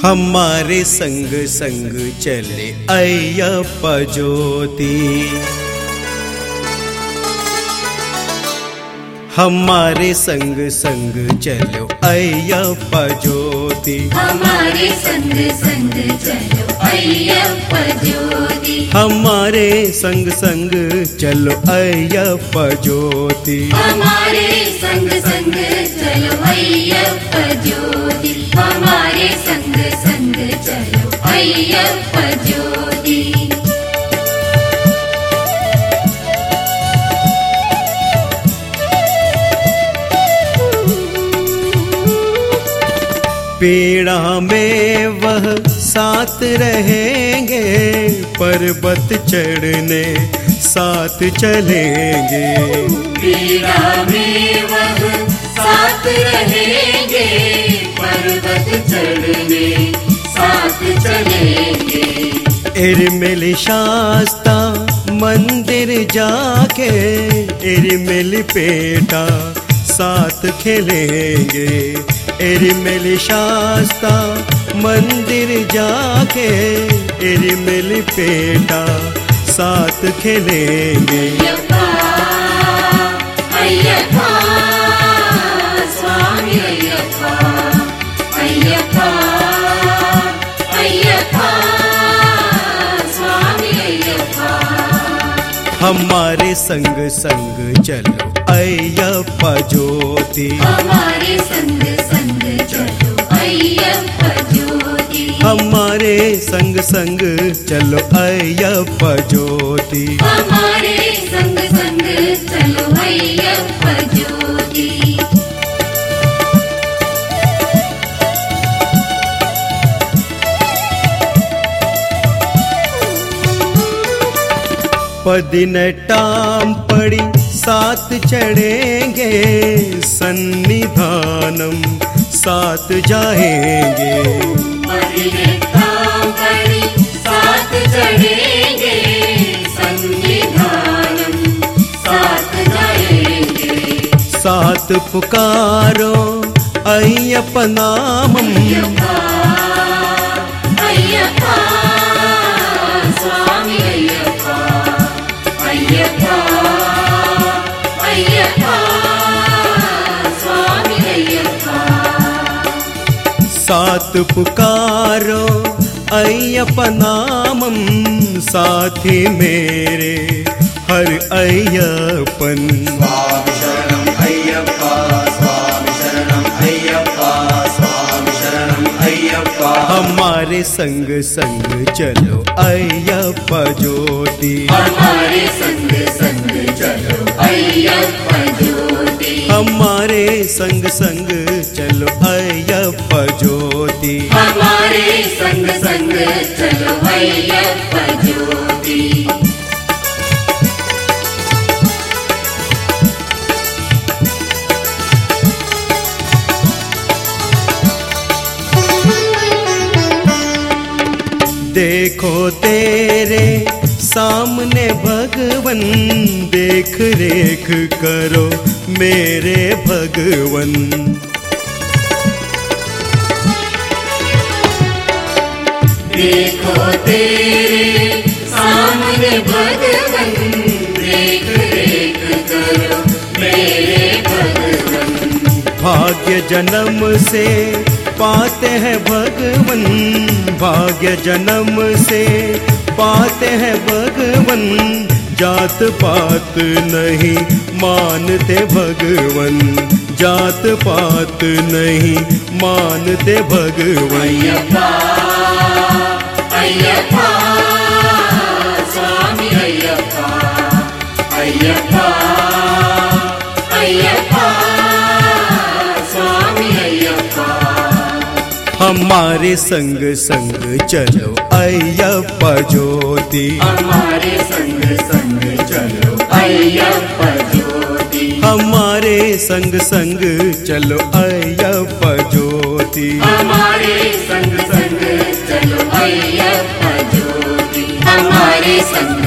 हमारे संग संग चले अय्यप्पा ज्योति। हमारे संग संग चलो अय्यप्पा ज्योति। हमारे संग संग चलो अय्यप्पा ज्योति। हमारे संग संग चलो अय्यप्पा ज्योति। हमारे संग संग चलो अय्यप्पा ज्योति। हमारे संग संग चलो अय्यप्पा ज्योति। पेड़ा में वह साथ रहेंगे, पर्वत चढ़ने साथ चलेंगे। पेड़ा में वह साथ रहेंगे, पर्वत चढ़ने साथ चलेंगे। इरमिल शास्ता मंदिर जाके इरमिल पेटा साथ खेलेंगे। इरमिल शास्ता मंदिर जाके इरमिल पेटा साथ खेलेंगे। अय्यप्पा अय्यप्पा स्वामी अय्यप्पा अय्यप्पा अय्यप्पा स्वामी अय्यप्पा। हमारे संग संग चलो अय्यप्पा ज्योति। हमारे संग संग चलो अय्यप्पा ज्योति। हमारे संग संग चलो अय्यप्पा ज्योति। हमारे संग संग चलो अय्यप्पा ज्योति। पदिनेट्टाम पड़ी साथ चढ़ेंगे, सन्निधानम साथ जाएंगे। पदिनेट्टाम पड़ी साथ चढ़ेंगे, सन्निधानम साथ जाएंगे। साथ पुकारो अय्यप्पा नामम। अय्यप्पा अय्यप्पा स्वामी अय्यप्पा अय्यप्पा अय्यप्पा स्वामी अय्यप्पा। साथ पुकारो अय्यप्पा नामम, साथी मेरे हर अय्यप्पन। स्वामी शरणम अय्यप्पा, स्वामी शरणम अय्यप्पा, स्वामी शरणम अय्यप्पा। हमारे संग संग चलो अय्यप्पा ज्योति। हमारे संग संग चलो अय्यप्पा ज्योति। हमारे संग संग चलो अय्यप्पा ज्योति। हमारे संग संग चलो अय्यप्पा ज्योति। देखो तेरे सामने भगवन, देख रेख करो मेरे भगवन। देखो तेरे सामने भगवन, देख रेख करो मेरे भगवन। भाग्य जन्म से पाते हैं भगवन, भाग्य जन्म से पाते हैं भगवन। जात पात नहीं मानते भगवन, जात पात नहीं मानते भगवन। अय्यप्पा अय्यप्पा स्वामी अय्यप्पा अय्यप्पा अय्यप्पा स्वामी अय्यप्पा। हमारे संग संग चलो अय्यप्पा ज्योति। हमारे संग संग चलो अय्यप्पा ज्योति। हमारे संग संग चलो अय्यप्पा ज्योति। हमारे संग संग चलो अय्यप्पा ज्योति। हमारे संग